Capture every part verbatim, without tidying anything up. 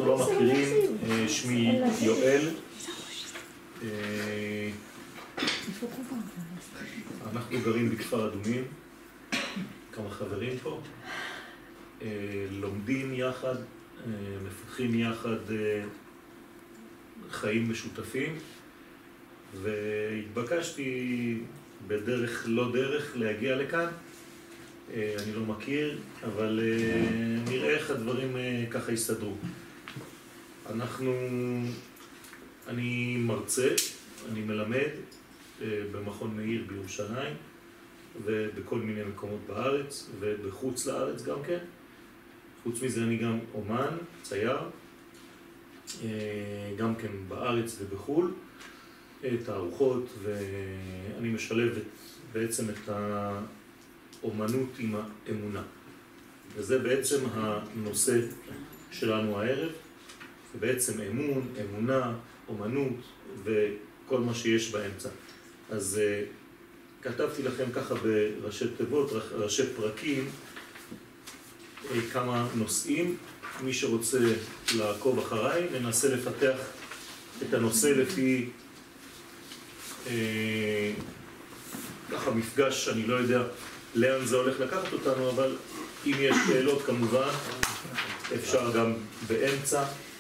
אנחנו לא מכירים, שמי יואל. אנחנו גרים בכפר אדומים, כמה חברים פה, לומדים יחד, מפתחים יחד חיים משותפים, והתבקשתי בדרך לא דרך להגיע לכאן. אני לא מכיר, אבל נראה איך הדברים ככה יסתדרו. אנחנו, אני מרצה, אני מלמד במכון מאיר בירושלים ובכל מיני מקומות בארץ ובחוץ לארץ גם כן. חוץ מזה אני גם אומן, צייר, גם כן בארץ ובחול, תערוכות, ואני משלב בעצם את האומנות עם האמונה. וזה בעצם הנושא שלנו הערב, זה בעצם אמון, אמונה, אומנות וכל מה שיש באמצע. אז uh, כתבתי לכם ככה בראשי תיבות, ראשי פרקים, כמה נושאים. מי שרוצה לעקוב אחריי, ננסה לפתח את הנושא לפי אה, ככה מפגש, אני לא יודע לאן זה הולך לקחת אותנו, אבל אם יש שאלות כמובן אפשר גם באמצע.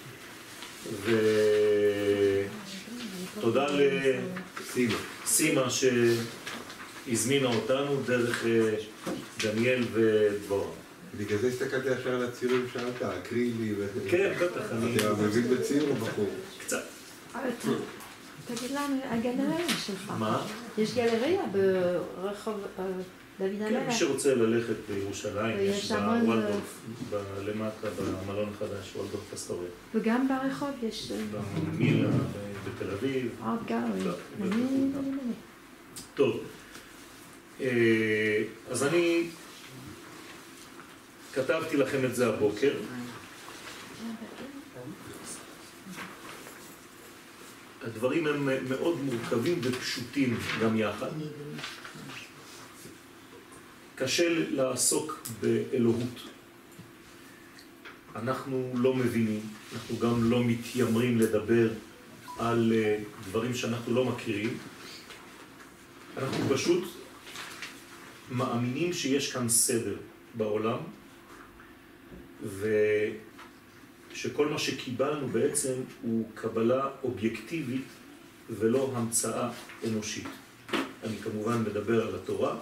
ותודה לסימה סימה שהזמינה אותנו דרך דניאל ודבורה. בגלל זה הסתכלתי ישר על הציורים שאלת, אקרילי ו... כן, בטח, אני... אתה מבין בציור בחור? קצת. תגיד לנו, הגלריה שלך. מה? יש גלריה ברחוב דוד המלך. כן, מי שרוצה ללכת בירושלים, יש בוולדורף, למטה, במלון החדש, וולדורף אסטוריה. וגם ברחוב יש... במילה, בתל אביב. ארט גלרי. טוב, אז אני... כתבתי לכם את זה הבוקר. הדברים הם מאוד מורכבים ופשוטים גם יחד. קשה לעסוק באלוהות. אנחנו לא מבינים, אנחנו גם לא מתיימרים לדבר על דברים שאנחנו לא מכירים. אנחנו פשוט מאמינים שיש כאן סדר בעולם, ושכל מה שקיבלנו בעצם הוא קבלה אובייקטיבית ולא המצאה אנושית. אני כמובן מדבר על התורה,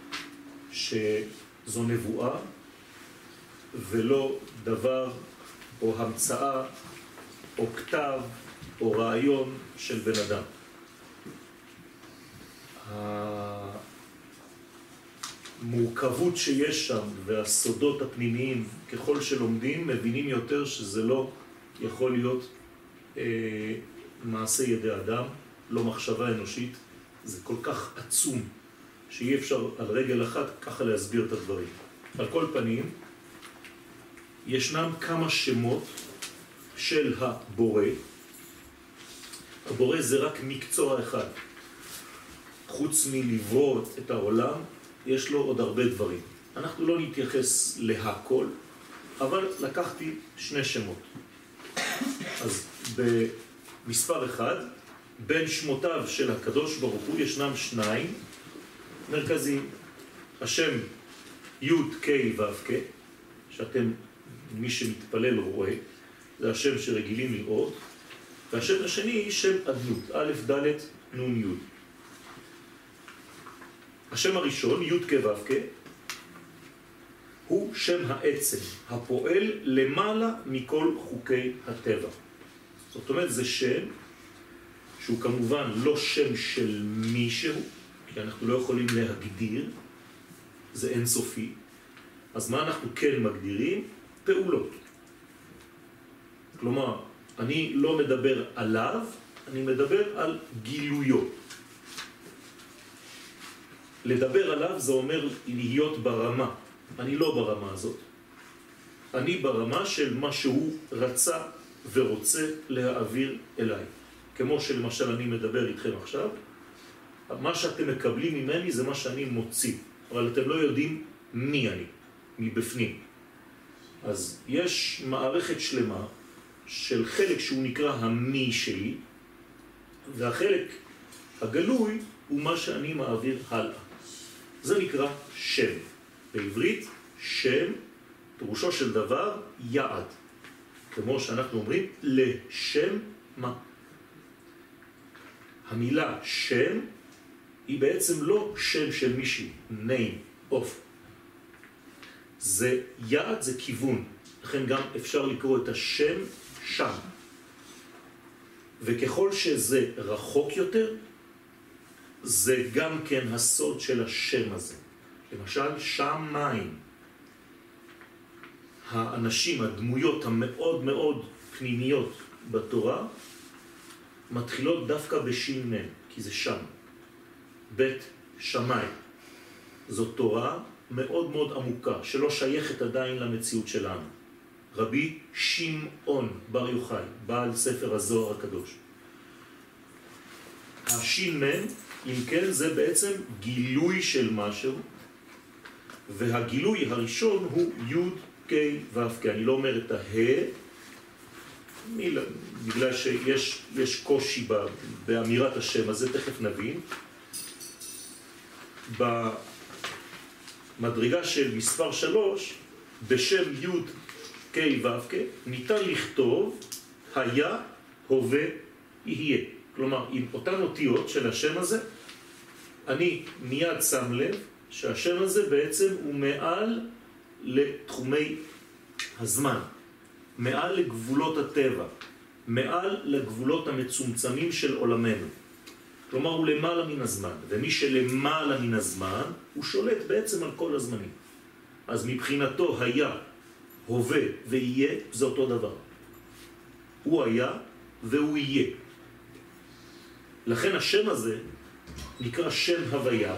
שזו נבואה ולא דבר או המצאה או כתב או רעיון של בן אדם. המורכבות שיש שם והסודות הפנימיים, ככל שלומדים, מבינים יותר שזה לא יכול להיות אה, מעשה ידי אדם, לא מחשבה אנושית. זה כל כך עצום שאי אפשר על רגל אחת ככה להסביר את הדברים. על כל פנים, ישנם כמה שמות של הבורא. הבורא זה רק מקצוע אחד. חוץ מלברוא את העולם, יש לו עוד הרבה דברים. אנחנו לא נתייחס להכל, אבל לקחתי שני שמות. אז במספר אחד, בין שמותיו של הקדוש ברוך הוא ישנם שניים מרכזיים. השם י' ק' ו' ק', שאתם, מי שמתפלל רואה, זה השם שרגילים לראות, והשם השני שם אדנות, א' ד' נ' י'. השם הראשון, י' כ' ו' כ', הוא שם העצם, הפועל למעלה מכל חוקי הטבע. זאת אומרת, זה שם שהוא כמובן לא שם של מישהו, כי אנחנו לא יכולים להגדיר, זה אינסופי. אז מה אנחנו כן מגדירים? פעולות. כלומר, אני לא מדבר עליו, אני מדבר על גילויו. לדבר עליו זה אומר להיות ברמה. אני לא ברמה הזאת. אני ברמה של מה שהוא רצה ורוצה להעביר אליי. כמו שלמשל אני מדבר איתכם עכשיו, מה שאתם מקבלים ממני זה מה שאני מוציא, אבל אתם לא יודעים מי אני, מבפנים. אז יש מערכת שלמה של חלק שהוא נקרא המי שלי, והחלק הגלוי הוא מה שאני מעביר הלאה. זה נקרא שם. בעברית שם, פירושו של דבר יעד. כמו שאנחנו אומרים, לשם מה. המילה שם היא בעצם לא שם של מישהי, name of. זה יעד, זה כיוון. לכן גם אפשר לקרוא את השם שם. וככל שזה רחוק יותר, זה גם כן הסוד של השם הזה. למשל, שמיים. האנשים, הדמויות המאוד מאוד פנימיות בתורה, מתחילות דווקא בשין מם, כי זה שם. בית שמי. זו תורה מאוד מאוד עמוקה, שלא שייכת עדיין למציאות שלנו. רבי שמעון בר יוחאי, בעל ספר הזוהר הקדוש. השין מם, אם כן, זה בעצם גילוי של משהו, והגילוי הראשון הוא י' ק' ו' ק'. אני לא אומר את הה, בגלל שיש יש קושי באמירת השם הזה, תכף נבין. במדרגה של מספר שלוש, בשם י' ק' ו' ק', ניתן לכתוב היה, הווה, יהיה. כלומר, עם אותן אותיות של השם הזה, אני מיד שם לב שהשם הזה בעצם הוא מעל לתחומי הזמן, מעל לגבולות הטבע, מעל לגבולות המצומצמים של עולמנו. כלומר, הוא למעלה מן הזמן, ומי שלמעלה מן הזמן, הוא שולט בעצם על כל הזמנים. אז מבחינתו היה, הווה ויהיה, זה אותו דבר. הוא היה והוא יהיה. לכן השם הזה נקרא שם הוויה,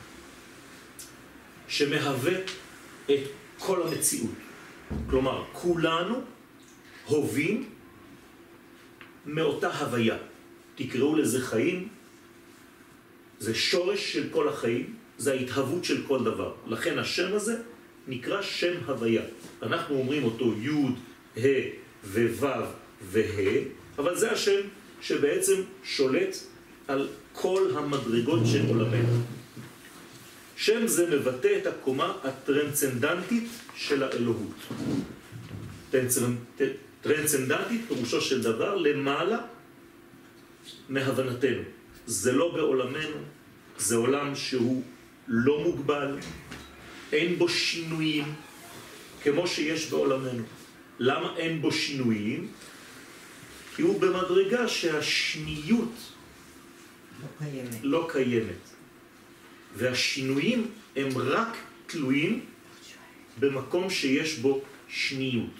שמהווה את כל המציאות. כלומר, כולנו הווים מאותה הוויה. תקראו לזה חיים, זה שורש של כל החיים, זה ההתהוות של כל דבר. לכן השם הזה נקרא שם הוויה. אנחנו אומרים אותו י' ה' וו' וה', אבל זה השם שבעצם שולט על כל המדרגות של עולמנו. שם זה מבטא את הקומה הטרנסצנדנטית של האלוהות. טרנסצנדנטית פירושו של דבר למעלה מהבנתנו. זה לא בעולמנו, זה עולם שהוא לא מוגבל, אין בו שינויים כמו שיש בעולמנו. למה אין בו שינויים? כי הוא במדרגה שהשניות לא קיימת. לא קיימת. והשינויים הם רק תלויים במקום שיש בו שניות.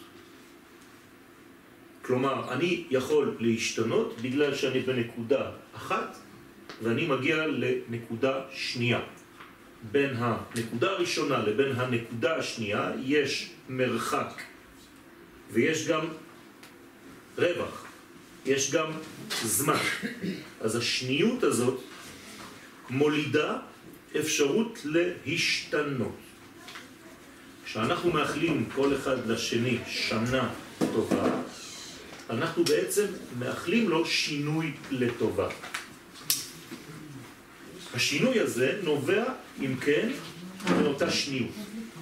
כלומר, אני יכול להשתנות בגלל שאני בנקודה אחת, ואני מגיע לנקודה שנייה. בין הנקודה הראשונה לבין הנקודה השנייה יש מרחק, ויש גם רווח, יש גם זמן. אז השניות הזאת מולידה אפשרות להשתנות. כשאנחנו מאחלים כל אחד לשני שנה טובה, אנחנו בעצם מאחלים לו שינוי לטובה. השינוי הזה נובע, אם כן, מאותה שניות.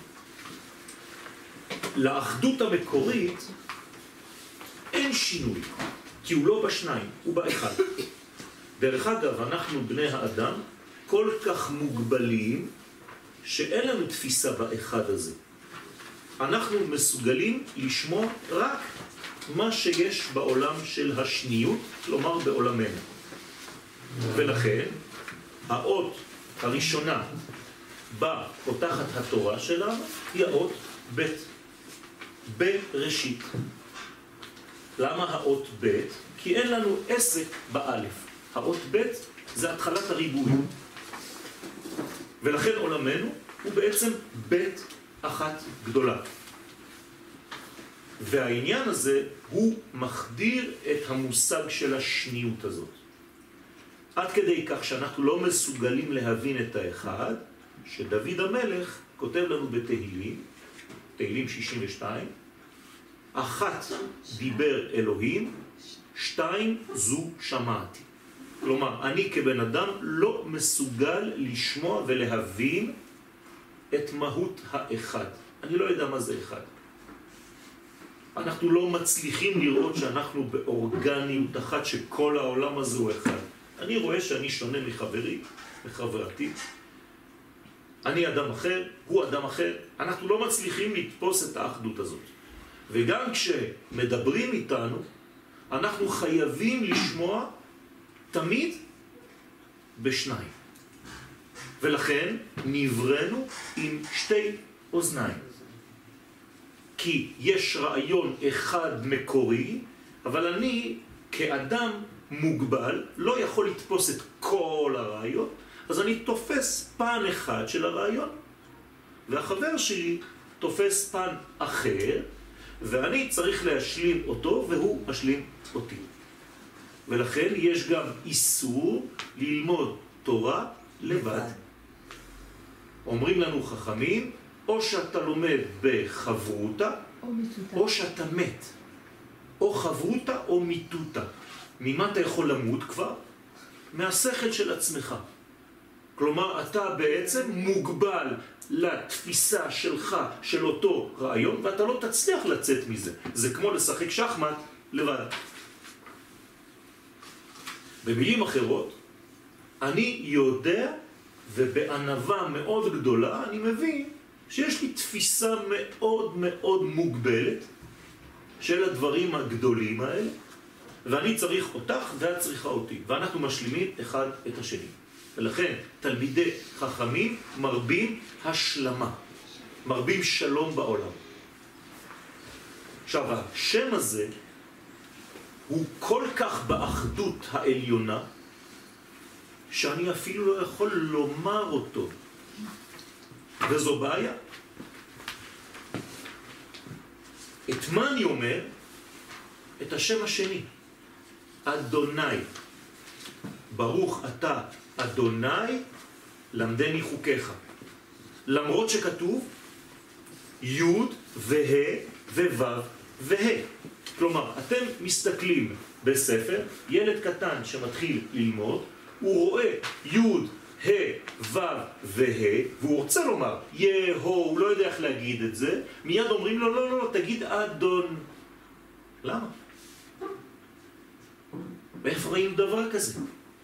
לאחדות המקורית אין שינוי, כי הוא לא בשניים, הוא באחד. דרך אגב, אנחנו בני האדם כל כך מוגבלים שאין לנו תפיסה באחד הזה. אנחנו מסוגלים לשמוע רק מה שיש בעולם של השניות, כלומר בעולמנו. ולכן, האות הראשונה בה פותחת התורה שלנו היא האות ב', בראשית. למה האות ב'? כי אין לנו עסק באלף. האות ב' זה התחלת הריבוי. ולכן עולמנו הוא בעצם בית אחת גדולה. והעניין הזה הוא מחדיר את המושג של השניות הזאת. עד כדי כך שאנחנו לא מסוגלים להבין את האחד, שדוד המלך כותב לנו בתהילים, תהילים שישים ושתיים, אחת דיבר אלוהים, שתיים זו שמעתי. כלומר, אני כבן אדם לא מסוגל לשמוע ולהבין את מהות האחד. אני לא יודע מה זה אחד. אנחנו לא מצליחים לראות שאנחנו באורגניות אחת, שכל העולם הזה הוא אחד. אני רואה שאני שונה מחברי, מחברתי. אני אדם אחר, הוא אדם אחר. אנחנו לא מצליחים לתפוס את האחדות הזאת. וגם כשמדברים איתנו, אנחנו חייבים לשמוע תמיד בשניים. ולכן נברנו עם שתי אוזניים. כי יש רעיון אחד מקורי, אבל אני כאדם מוגבל לא יכול לתפוס את כל הרעיון, אז אני תופס פן אחד של הרעיון, והחבר שלי תופס פן אחר, ואני צריך להשלים אותו והוא משלים אותי. ולכן יש גם איסור ללמוד תורה לבד. אומרים לנו חכמים, או שאתה לומד בחברותה, או מיתותה. או שאתה מת. או חברותה או מיתותה. ממה אתה יכול למות כבר? מהשכל של עצמך. כלומר, אתה בעצם מוגבל לתפיסה שלך, של אותו רעיון, ואתה לא תצליח לצאת מזה. זה כמו לשחק שחמט לבד. במילים אחרות, אני יודע, ובענווה מאוד גדולה, אני מבין שיש לי תפיסה מאוד מאוד מוגבלת של הדברים הגדולים האלה, ואני צריך אותך ואת צריכה אותי, ואנחנו משלימים אחד את השני. ולכן תלמידי חכמים מרבים השלמה, מרבים שלום בעולם. עכשיו, השם הזה הוא כל כך באחדות העליונה, שאני אפילו לא יכול לומר אותו. וזו בעיה. את מה אני אומר? את השם השני. אדוני. ברוך אתה אדוני, למדני חוקיך. למרות שכתוב י' וה' וו' וה'. כלומר, אתם מסתכלים בספר, ילד קטן שמתחיל ללמוד, הוא רואה י' ה' ו' וה', והוא רוצה לומר יהו, הוא לא יודע איך להגיד את זה, מיד אומרים לו לא, לא, לא, תגיד אדון. למה? ואיפה ראינו דבר כזה?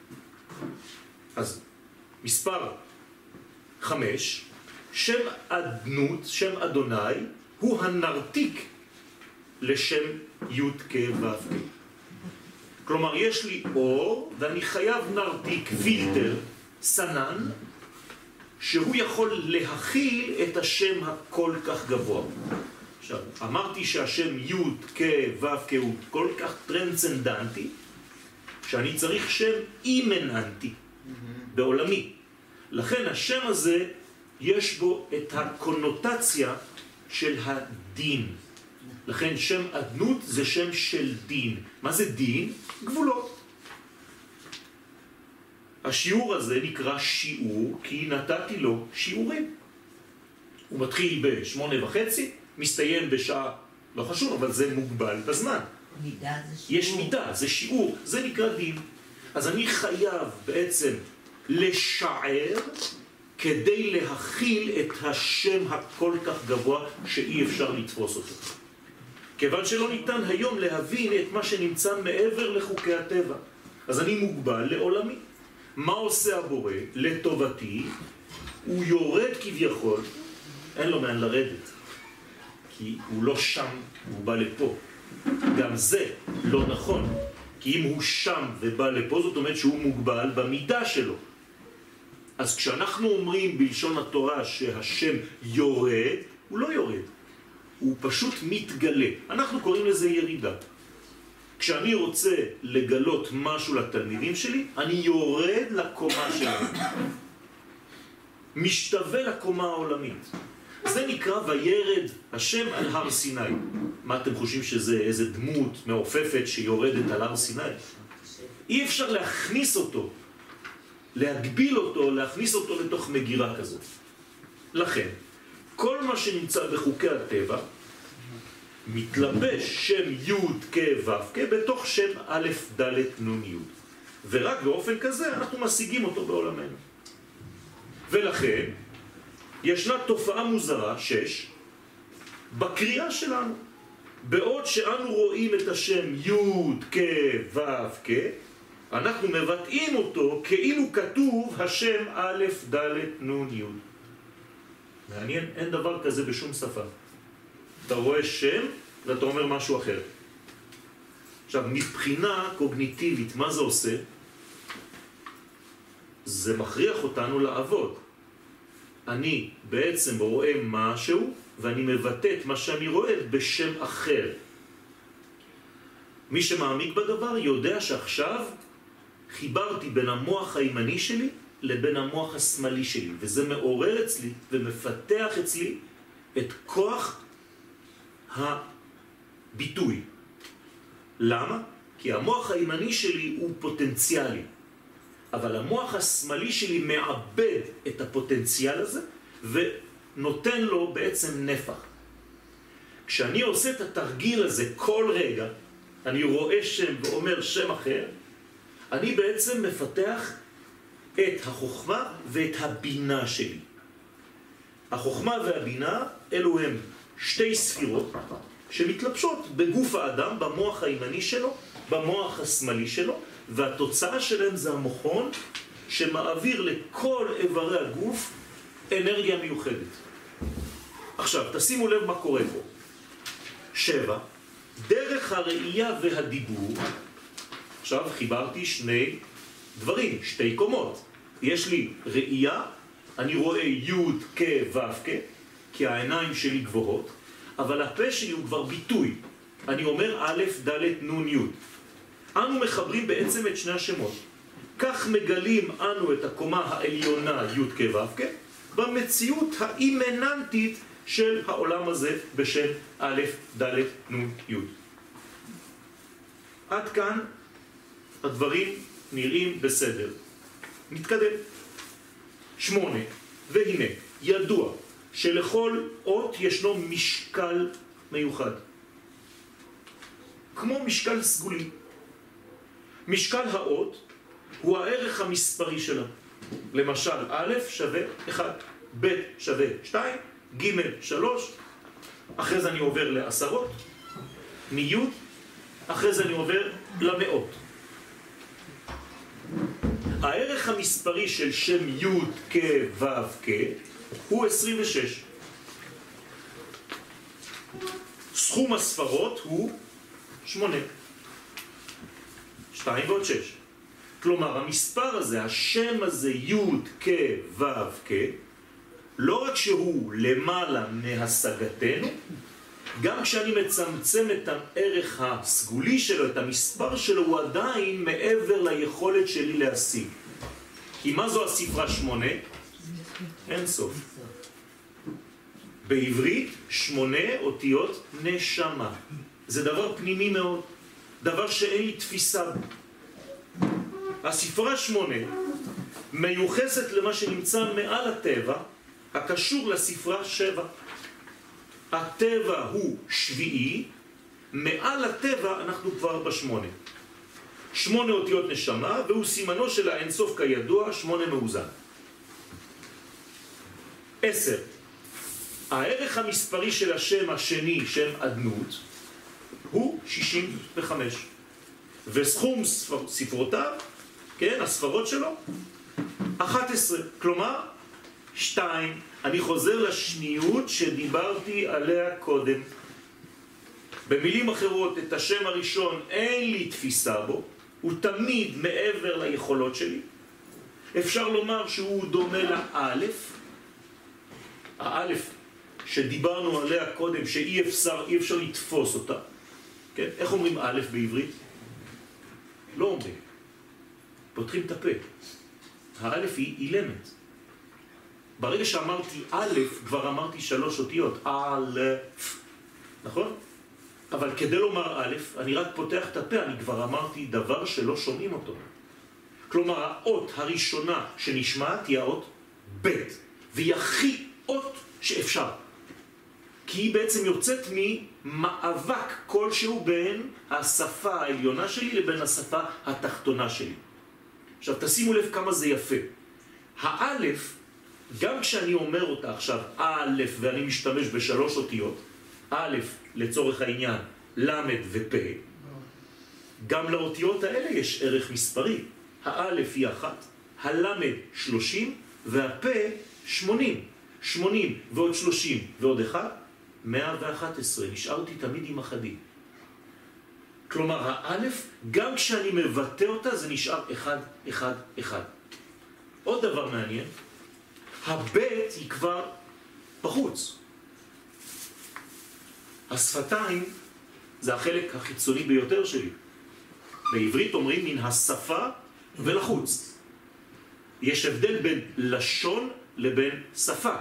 אז מספר חמש, שם אדנות, שם אדוני, הוא הנרתיק לשם י' כ' ו' כ'. כלומר, יש לי אור, ואני חייב נרתיק, פילטר, סנן, שהוא יכול להכיל את השם הכל כך גבוה. עכשיו, אמרתי שהשם י' כ' ו' כ' הוא כל כך טרנסצנדנטי, שאני צריך שם אימננטי בעולמי. לכן השם הזה יש בו את הקונוטציה של הדין. לכן שם אדנות זה שם של דין. מה זה דין? גבולות. השיעור הזה נקרא שיעור כי נתתי לו שיעורים. הוא מתחיל בשמונה וחצי, מסתיים בשעה, לא חשוב, אבל זה מוגבל בזמן. מידה זה שיעור. יש מידה, זה שיעור, זה נקרא דין. אז אני חייב בעצם לשער כדי להכיל את השם הכל כך גבוה שאי אפשר לתפוס אותו. כיוון שלא ניתן היום להבין את מה שנמצא מעבר לחוקי הטבע. אז אני מוגבל לעולמי. מה עושה הבורא? לטובתי, הוא יורד כביכול, אין לו מען לרדת. כי הוא לא שם, הוא בא לפה. גם זה לא נכון. כי אם הוא שם ובא לפה, זאת אומרת שהוא מוגבל במידה שלו. אז כשאנחנו אומרים בלשון התורה שהשם יורד, הוא לא יורד. הוא פשוט מתגלה. אנחנו קוראים לזה ירידה. כשאני רוצה לגלות משהו לתלמידים שלי, אני יורד לקומה שלהם. משתווה לקומה העולמית. זה נקרא וירד השם על הר סיני. מה אתם חושבים שזה איזה דמות מעופפת שיורדת על הר סיני? אי אפשר להכניס אותו, להגביל אותו, להכניס אותו לתוך מגירה כזאת. לכן, כל מה שנמצא בחוקי הטבע, מתלבש שם י' כ' ו' כ' בתוך שם א' ד' נ' י', ורק באופן כזה אנחנו משיגים אותו בעולמנו. ולכן ישנה תופעה מוזרה, שש, בקריאה שלנו. בעוד שאנו רואים את השם י' כ' ו' כ', אנחנו מבטאים אותו כאילו כתוב השם א' ד' נ' י'. מעניין, אין דבר כזה בשום שפה. אתה רואה שם ואתה אומר משהו אחר. עכשיו, מבחינה קוגניטיבית, מה זה עושה? זה מכריח אותנו לעבוד. אני בעצם רואה משהו, ואני מבטא את מה שאני רואה בשם אחר. מי שמעמיק בדבר יודע שעכשיו חיברתי בין המוח הימני שלי לבין המוח השמאלי שלי, וזה מעורר אצלי ומפתח אצלי את כוח הביטוי. למה? כי המוח הימני שלי הוא פוטנציאלי, אבל המוח השמאלי שלי מעבד את הפוטנציאל הזה ונותן לו בעצם נפח. כשאני עושה את התרגיל הזה כל רגע, אני רואה שם ואומר שם אחר, אני בעצם מפתח את החוכמה ואת הבינה שלי. החוכמה והבינה אלו הם שתי ספירות שמתלבשות בגוף האדם, במוח הימני שלו, במוח השמאלי שלו, והתוצאה שלהם זה המוחון שמעביר לכל איברי הגוף אנרגיה מיוחדת. עכשיו, תשימו לב מה קורה פה. שבע, דרך הראייה והדיבור, עכשיו חיברתי שני דברים, שתי קומות. יש לי ראייה, אני רואה י' כ' ו' כ', כי העיניים שלי גבוהות, אבל הפה שלי הוא כבר ביטוי. אני אומר א' ד' נ' י'. אנו מחברים בעצם את שני השמות. כך מגלים אנו את הקומה העליונה י' כ' ו' כ', במציאות האימננטית של העולם הזה בשם א' ד' נ' י'. עד כאן הדברים נראים בסדר. מתקדם. שמונה, והנה, ידוע שלכל אות ישנו משקל מיוחד. כמו משקל סגולי. משקל האות הוא הערך המספרי שלה. למשל, א' שווה אחד, ב' שווה שתיים, ג' שלוש, אחרי זה אני עובר לעשרות, מי', אחרי זה אני עובר למאות. הערך המספרי של שם י' כ' ו' כ' הוא עשרים ושש. סכום הספרות הוא שמונה. שתיים ועוד שש. כלומר, המספר הזה, השם הזה י' כ' ו' כ', לא רק שהוא למעלה מהשגתנו, גם כשאני מצמצם את הערך הסגולי שלו, את המספר שלו, הוא עדיין מעבר ליכולת שלי להשיג. כי מה זו הספרה שמונה? אין סוף. בעברית שמונה אותיות נשמה. זה דבר פנימי מאוד, דבר שאין לי תפיסה. הספרה שמונה מיוחסת למה שנמצא מעל הטבע, הקשור לספרה שבע. הטבע הוא שביעי, מעל הטבע אנחנו כבר בשמונה. שמונה אותיות נשמה, והוא סימנו של האינסוף כידוע, שמונה מאוזן. עשר. הערך המספרי של השם השני, שם אדנות, הוא שישים וחמש. וסכום ספר, ספרותיו, כן, הספרות שלו, אחת עשרה. כלומר, שתיים. אני חוזר לשניות שדיברתי עליה קודם. במילים אחרות, את השם הראשון אין לי תפיסה בו, הוא תמיד מעבר ליכולות שלי. אפשר לומר שהוא דומה לאלף, האלף שדיברנו עליה קודם, שאי אפשר, אי אפשר לתפוס אותה. כן? איך אומרים א' בעברית? לא אומרים. פותחים את הפה. האלף היא אילמת. ברגע שאמרתי א', כבר אמרתי שלוש אותיות. א', נכון? אבל כדי לומר א', אני רק פותח את הפה, אני כבר אמרתי דבר שלא שומעים אותו. כלומר, האות הראשונה שנשמעת היא האות ב', והיא הכי אות שאפשר. כי היא בעצם יוצאת ממאבק כלשהו בין השפה העליונה שלי לבין השפה התחתונה שלי. עכשיו תשימו לב כמה זה יפה. האלף, גם כשאני אומר אותה עכשיו א' ואני משתמש בשלוש אותיות, א' לצורך העניין, למד ופ', גם לאותיות האלה יש ערך מספרי. האלף היא אחת, הלמד שלושים והפ' שמונים. שמונים ועוד שלושים ועוד אחד, מאה ואחת עשרה. נשארתי תמיד עם אחדים. כלומר, האלף, גם כשאני מבטא אותה, זה נשאר אחד, אחד, אחד. עוד דבר מעניין, הבית היא כבר בחוץ. השפתיים זה החלק החיצוני ביותר שלי. בעברית אומרים מן השפה ולחוץ. יש הבדל בין לשון לבין שפה.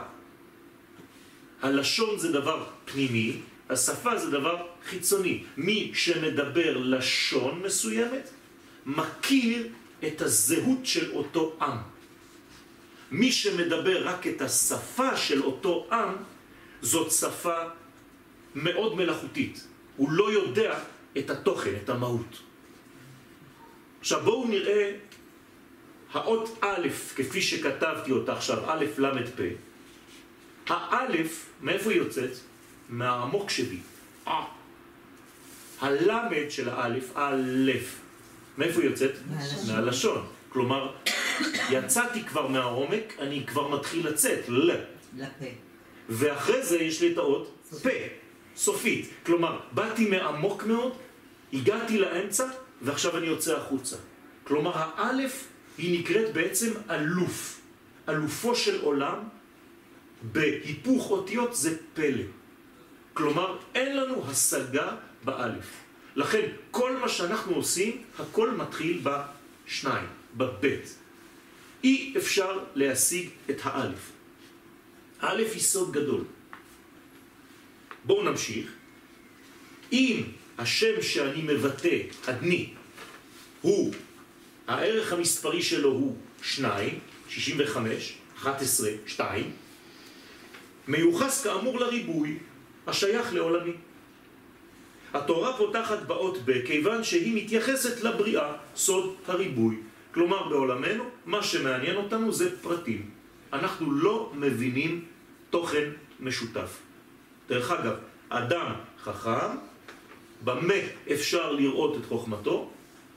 הלשון זה דבר פנימי, השפה זה דבר חיצוני. מי שמדבר לשון מסוימת, מכיר את הזהות של אותו עם. מי שמדבר רק את השפה של אותו עם, זאת שפה מאוד מלאכותית. הוא לא יודע את התוכן, את המהות. עכשיו בואו נראה האות א', כפי שכתבתי אותה עכשיו, א', למד, פ'. האלף, מאיפה היא יוצאת? מהעמוק שלי. אה. הלמד של האלף, האלף. מאיפה היא יוצאת? מהלשון. מהלשון. כלומר, יצאתי כבר מהעומק, אני כבר מתחיל לצאת. ל. לפה. ואחרי זה יש לי את האות פ', סופית. כלומר, באתי מעמוק מאוד, הגעתי לאמצע, ועכשיו אני יוצא החוצה. כלומר, האלף היא נקראת בעצם אלוף. אלופו של עולם, בהיפוך אותיות זה פלא. כלומר, אין לנו השגה באלף. לכן, כל מה שאנחנו עושים, הכל מתחיל בשניים, בבית. אי אפשר להשיג את האלף. האלף היא סוד גדול. בואו נמשיך. אם השם שאני מבטא, אדני, הוא, הערך המספרי שלו הוא שניים, שישים וחמש, אחת עשרה, שתיים, מיוחס כאמור לריבוי, השייך לעולמי. התורה פותחת באות ב, כיוון שהיא מתייחסת לבריאה, סוד הריבוי. כלומר, בעולמנו, מה שמעניין אותנו זה פרטים. אנחנו לא מבינים תוכן משותף. דרך אגב, אדם חכם, במה אפשר לראות את חוכמתו?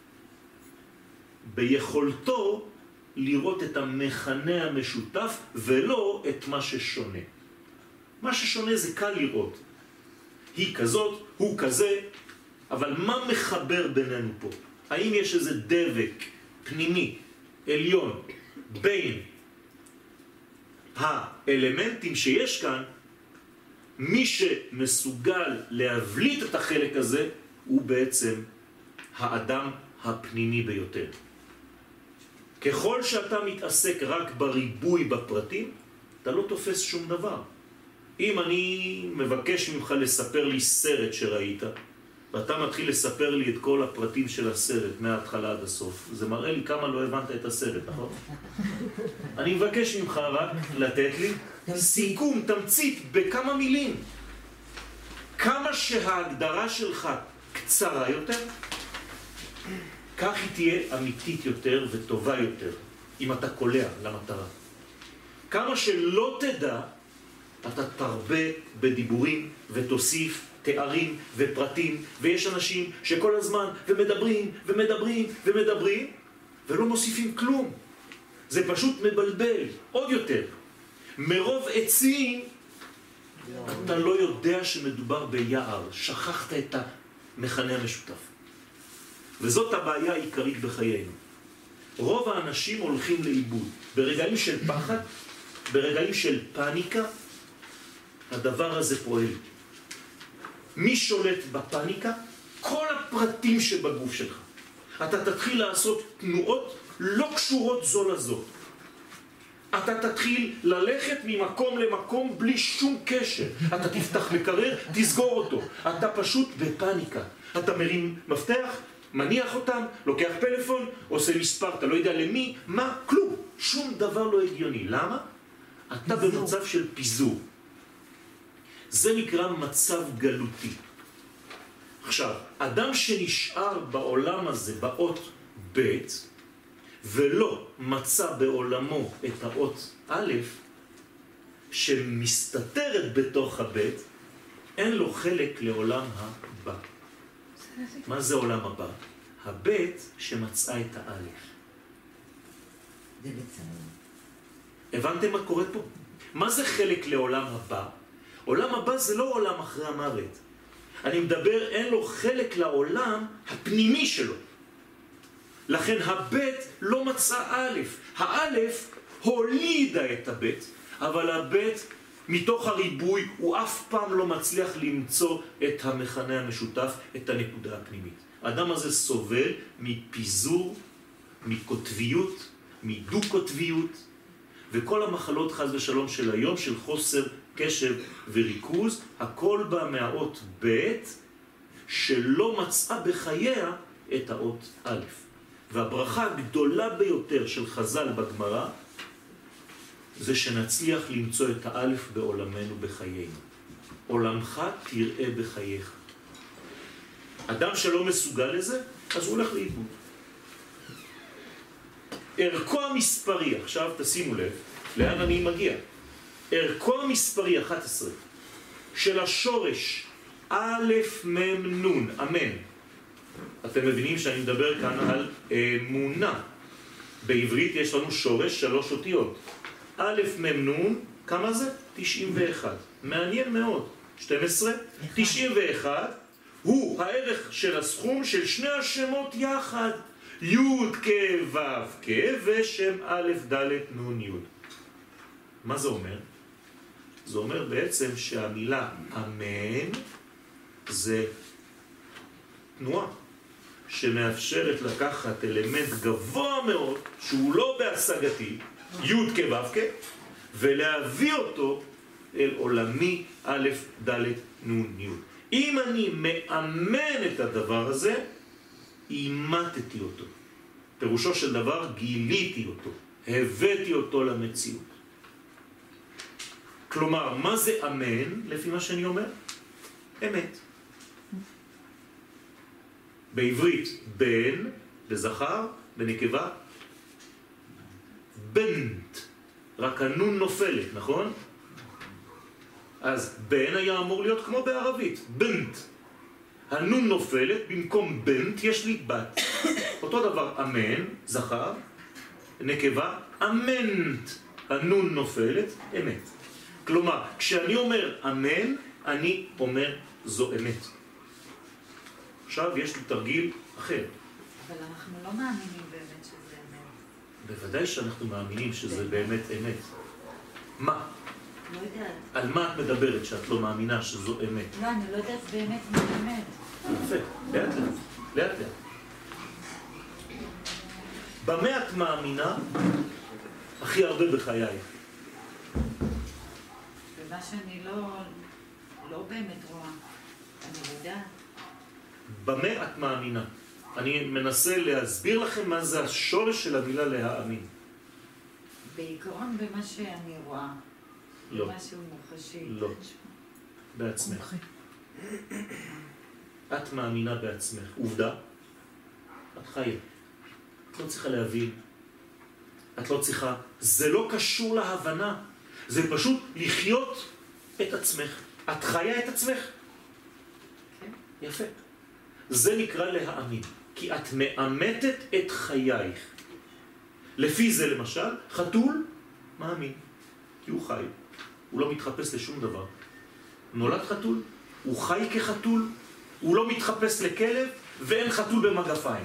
ביכולתו לראות את המכנה המשותף ולא את מה ששונה. מה ששונה זה קל לראות. היא כזאת, הוא כזה, אבל מה מחבר בינינו פה? האם יש איזה דבק פנימי, עליון, בין האלמנטים שיש כאן? מי שמסוגל להבליט את החלק הזה הוא בעצם האדם הפנימי ביותר. ככל שאתה מתעסק רק בריבוי בפרטים, אתה לא תופס שום דבר. אם אני מבקש ממך לספר לי סרט שראית, ואתה מתחיל לספר לי את כל הפרטים של הסרט מההתחלה עד הסוף, זה מראה לי כמה לא הבנת את הסרט, נכון? אני מבקש ממך רק לתת לי סיכום, תמצית, בכמה מילים. כמה שההגדרה שלך קצרה יותר, כך היא תהיה אמיתית יותר וטובה יותר, אם אתה קולע למטרה. כמה שלא תדע, אתה תרבה בדיבורים ותוסיף תארים ופרטים, ויש אנשים שכל הזמן ומדברים ומדברים ומדברים ולא מוסיפים כלום. זה פשוט מבלבל עוד יותר. מרוב עצים אתה לא יודע שמדובר ביער, שכחת את המכנה המשותף. וזאת הבעיה העיקרית בחיינו. רוב האנשים הולכים לאיבוד ברגעים של פחד, ברגעים של פאניקה. הדבר הזה פועל. מי שולט בפאניקה? כל הפרטים שבגוף שלך. אתה תתחיל לעשות תנועות לא קשורות זו לזו. אתה תתחיל ללכת ממקום למקום בלי שום קשר. אתה תפתח מקרר, תסגור אותו. אתה פשוט בפאניקה. אתה מרים מפתח, מניח אותם, לוקח פלאפון, עושה מספר, אתה לא יודע למי, מה, כלום. שום דבר לא הגיוני. למה? אתה במצב של פיזור. זה נקרא מצב גלותי. עכשיו, אדם שנשאר בעולם הזה באות ב' ולא מצא בעולמו את האות א' שמסתתרת בתוך הבית, אין לו חלק לעולם הבא. מה זה עולם הבא? הבית שמצא את האלף. זה בצלאל. הבנתם מה קורה פה? מה זה חלק לעולם הבא? עולם הבא זה לא עולם אחרי המוות. אני מדבר, אין לו חלק לעולם הפנימי שלו. לכן הבית לא מצא א', האלף הולידה את הבית, אבל הבית מתוך הריבוי הוא אף פעם לא מצליח למצוא את המכנה המשותף, את הנקודה הפנימית. האדם הזה סובל מפיזור, מקוטביות, מדו-קוטביות, וכל המחלות חס ושלום של היום, של חוסר קשב וריכוז, הכל בא מהאות ב' שלא מצאה בחייה את האות א'. והברכה הגדולה ביותר של חז"ל בגמרא, זה שנצליח למצוא את האלף בעולמנו בחיינו. עולמך תראה בחייך. אדם שלא מסוגל לזה, אז הוא הולך לאיבוד. ערכו המספרי, עכשיו תשימו לב, לאן אני מגיע? ערכו המספרי אחת עשרה של השורש א' מ' נ', אמן. אתם מבינים שאני מדבר כאן על אמונה. בעברית יש לנו שורש שלוש אותיות. א' מ' נ', כמה זה? תשעים ואחת. מעניין מאוד. שתים עשרה, תשעים ואחת הוא הערך של הסכום של שני השמות יחד. י' כ' ו' כ' ושם א' ד' נ' י'. מה זה אומר? זה אומר בעצם שהמילה אמן זה תנועה שמאפשרת לקחת אלמנט גבוה מאוד שהוא לא בהשגתי, י' כ' ו' כ', ולהביא אותו אל עולמי א' ד' נ' י'. אם אני מאמן את הדבר הזה, אימתתי אותו. פירושו של דבר, גיליתי אותו, הבאתי אותו למציאות. כלומר, מה זה אמן, לפי מה שאני אומר? אמת. בעברית, בן, בזכר, בנקבה, בנט. רק הנון נופלת, נכון? אז בן היה אמור להיות כמו בערבית, בנט. הנון נופלת, במקום בנט יש לי בת. אותו דבר, אמן, זכר, נקבה, אמנט. הנון נופלת, אמת. כלומר, כשאני אומר אמן, אני אומר זו אמת. עכשיו יש לי תרגיל אחר. אבל אנחנו לא מאמינים באמת שזה אמת. בוודאי שאנחנו מאמינים שזה באמת אמת. מה? לא יודעת. על מה את מדברת שאת לא מאמינה שזו אמת? לא, אני לא יודעת באמת מה אמת. יפה, לאט לאט, לאט לאט. במה את מאמינה הכי הרבה בחיי? ומה שאני לא, לא באמת רואה. אני יודעת. במה את מאמינה? אני מנסה להסביר לכם מה זה השורש של המילה להאמין. בעיקרון במה שאני רואה. לא. במשהו מוחשי. לא. בעצמך. את מאמינה בעצמך. עובדה, את חיה. את לא צריכה להבין. את לא צריכה. זה לא קשור להבנה. זה פשוט לחיות את עצמך. את חיה את עצמך. כן. יפה. זה נקרא להאמין. כי את מאמתת את חייך. לפי זה למשל, חתול מאמין. כי הוא חי. הוא לא מתחפש לשום דבר. נולד חתול, הוא חי כחתול, הוא לא מתחפש לכלב, ואין חתול במגפיים.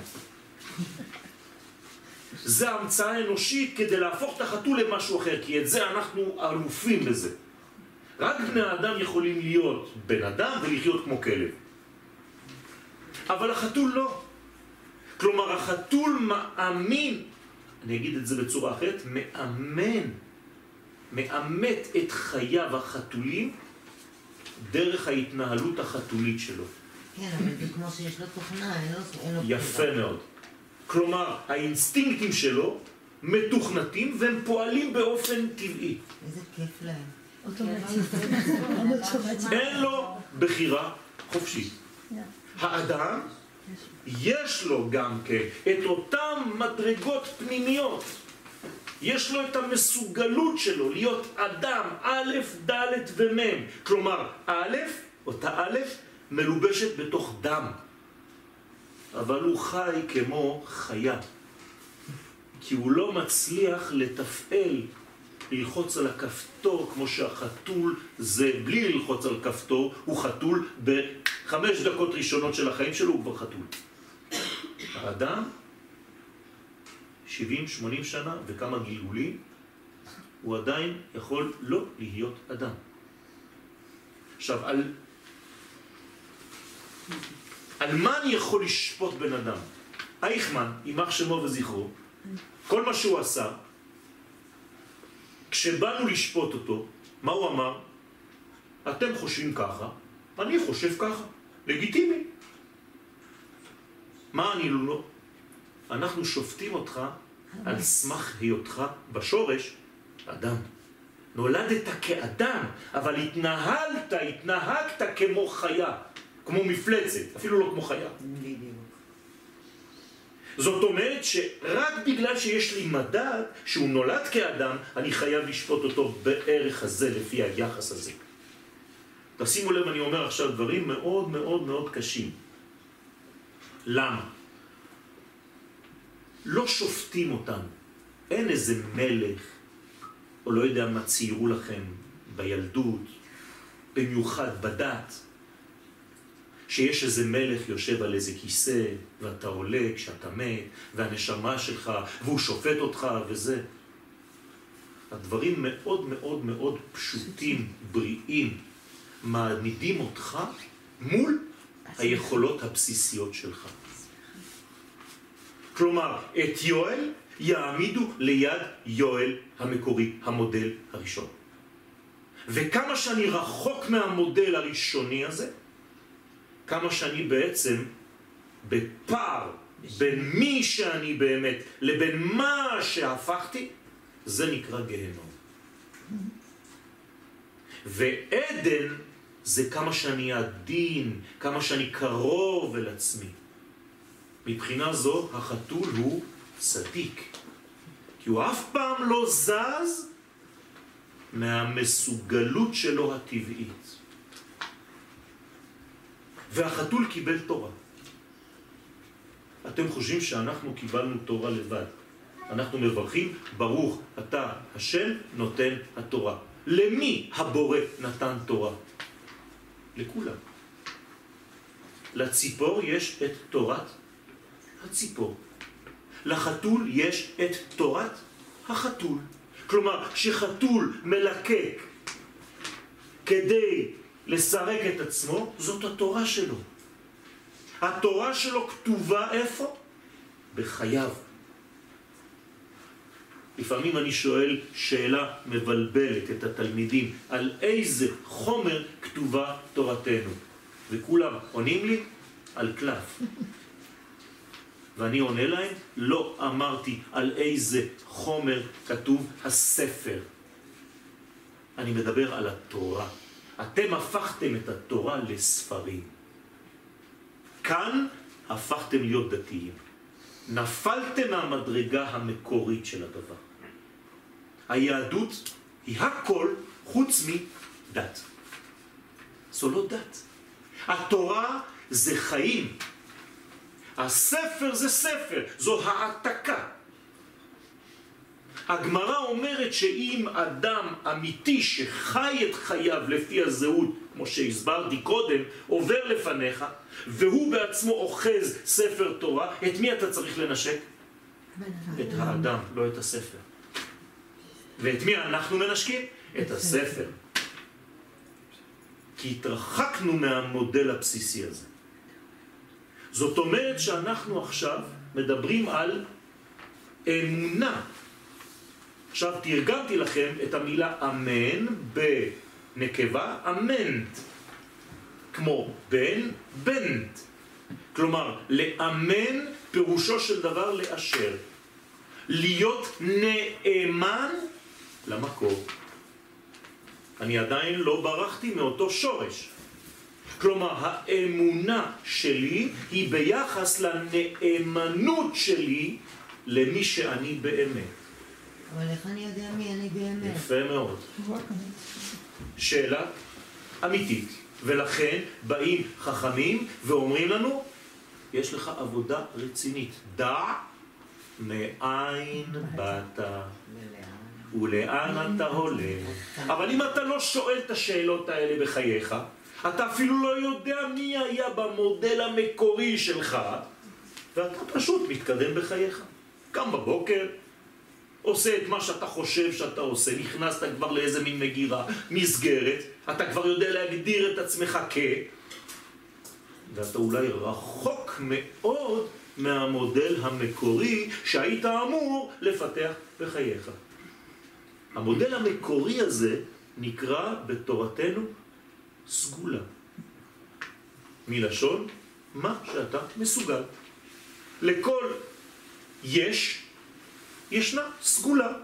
זה המצאה אנושית כדי להפוך את החתול למשהו אחר, כי את זה אנחנו אלופים בזה. רק בני האדם יכולים להיות בן אדם ולחיות כמו כלב. אבל החתול לא. כלומר, החתול מאמין, אני אגיד את זה בצורה אחרת, מאמן, מאמת את חייו החתולים דרך ההתנהלות החתולית שלו. כן, אבל זה כמו שיש לו תוכנה, אין לו... אין לו יפה מאוד. כלומר, האינסטינקטים שלו מתוכנתים והם פועלים באופן טבעי. איזה כיף להם. אין לו בחירה חופשית. האדם יש לו גם כן את אותם מדרגות פנימיות, יש לו את המסוגלות שלו להיות אדם א', ד' ומ', כלומר א', אותה א', מלובשת בתוך דם, אבל הוא חי כמו חיה, כי הוא לא מצליח לתפעל, ללחוץ על הכפתור כמו שהחתול זה, בלי ללחוץ על כפתור, הוא חתול בחמש דקות ראשונות של החיים שלו, הוא כבר חתול. האדם, שבעים שמונים שנה וכמה גלגולים, הוא עדיין יכול לא להיות אדם. עכשיו, על, על מה אני יכול לשפוט בן אדם? אייכמן, יימח שמו וזכרו, כל מה שהוא עשה, כשבאנו לשפוט אותו, מה הוא אמר? אתם חושבים ככה, אני חושב ככה, לגיטימי. מה אני לא? אנחנו שופטים אותך על סמך היותך בשורש אדם. נולדת כאדם, אבל התנהלת, התנהגת כמו חיה, כמו מפלצת, אפילו לא כמו חיה. זאת אומרת שרק בגלל שיש לי מדד שהוא נולד כאדם, אני חייב לשפוט אותו בערך הזה, לפי היחס הזה. תשימו לב, אני אומר עכשיו דברים מאוד מאוד מאוד קשים. למה? לא שופטים אותנו. אין איזה מלך, או לא יודע מה ציירו לכם בילדות, במיוחד בדת, שיש איזה מלך יושב על איזה כיסא, ואתה עולה כשאתה מת, והנשמה שלך, והוא שופט אותך וזה. הדברים מאוד מאוד מאוד פשוטים, בריאים, מעמידים אותך מול היכולות הבסיסיות שלך. כלומר, את יואל יעמידו ליד יואל המקורי, המודל הראשון. וכמה שאני רחוק מהמודל הראשוני הזה, כמה שאני בעצם בפער בין מי שאני באמת לבין מה שהפכתי, זה נקרא גהנום. ועדן זה כמה שאני עדין, כמה שאני קרוב אל עצמי. מבחינה זו החתול הוא צדיק, כי הוא אף פעם לא זז מהמסוגלות שלו הטבעית. והחתול קיבל תורה. אתם חושבים שאנחנו קיבלנו תורה לבד. אנחנו מברכים, ברוך אתה השם נותן התורה. למי הבורא נתן תורה? לכולם. לציפור יש את תורת הציפור. לחתול יש את תורת החתול. כלומר, שחתול מלקק כדי לסרק את עצמו, זאת התורה שלו. התורה שלו כתובה איפה? בחייו. לפעמים אני שואל שאלה מבלבלת את התלמידים, על איזה חומר כתובה תורתנו? וכולם עונים לי, על קלף. ואני עונה להם, לא אמרתי על איזה חומר כתוב הספר. אני מדבר על התורה. אתם הפכתם את התורה לספרים. כאן הפכתם להיות דתיים. נפלתם מהמדרגה המקורית של הדבר. היהדות היא הכל חוץ מדת. זו לא דת. התורה זה חיים. הספר זה ספר, זו העתקה. הגמרא אומרת שאם אדם אמיתי שחי את חייו לפי הזהות, כמו שהסברתי קודם, עובר לפניך, והוא בעצמו אוחז ספר תורה, את מי אתה צריך לנשק? את האדם, לא את הספר. ואת מי אנחנו מנשקים? את הספר. כי התרחקנו מהמודל הבסיסי הזה. זאת אומרת שאנחנו עכשיו מדברים על אמונה. עכשיו תרגמתי לכם את המילה אמן בנקבה, אמנט. כמו בן, בנט. כלומר, לאמן פירושו של דבר לאשר. להיות נאמן למקור. אני עדיין לא ברחתי מאותו שורש. כלומר, האמונה שלי היא ביחס לנאמנות שלי למי שאני באמת. אבל איך אני יודע מי אני באמת? יפה מאוד. שאלה אמיתית. ולכן באים חכמים ואומרים לנו, יש לך עבודה רצינית. דע מאין באת ולאן אתה הולך. אבל אם אתה לא שואל את השאלות האלה בחייך, אתה אפילו לא יודע מי היה במודל המקורי שלך, ואתה פשוט מתקדם בחייך. קם בבוקר, עושה את מה שאתה חושב שאתה עושה, נכנסת כבר לאיזה מין מגירה, מסגרת, אתה כבר יודע להגדיר את עצמך כ... ואתה אולי רחוק מאוד מהמודל המקורי שהיית אמור לפתח בחייך. המודל המקורי הזה נקרא בתורתנו סגולה. מלשון מה שאתה מסוגל. לכל יש, ישנה סגולה.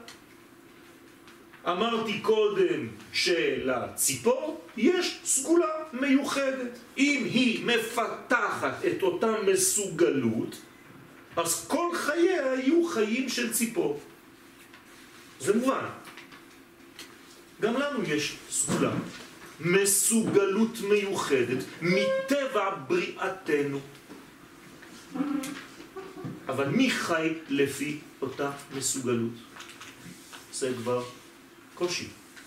אמרתי קודם שלציפור יש סגולה מיוחדת. אם היא מפתחת את אותה מסוגלות, אז כל חייה יהיו חיים של ציפור. זה מובן. גם לנו יש סגולה. מסוגלות מיוחדת מטבע בריאתנו. אבל מי חי לפי אותה מסוגלות? זה כבר קושי.